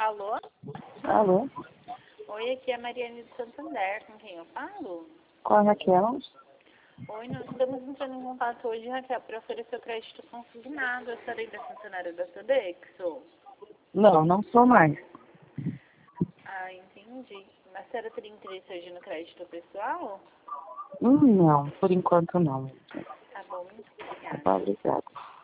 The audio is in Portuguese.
Alô? Alô? Oi, aqui é a Mariane de Santander, com quem eu falo? Com a Raquel? Oi, nós estamos entrando em contato hoje, Raquel, para oferecer o crédito consignado. A senhora ainda é funcionária da Sodexo? Não, não sou mais. Ah, entendi. A senhora teria interesse hoje no crédito pessoal? Não, por enquanto não. Tá bom, muito obrigada. Tá, obrigada.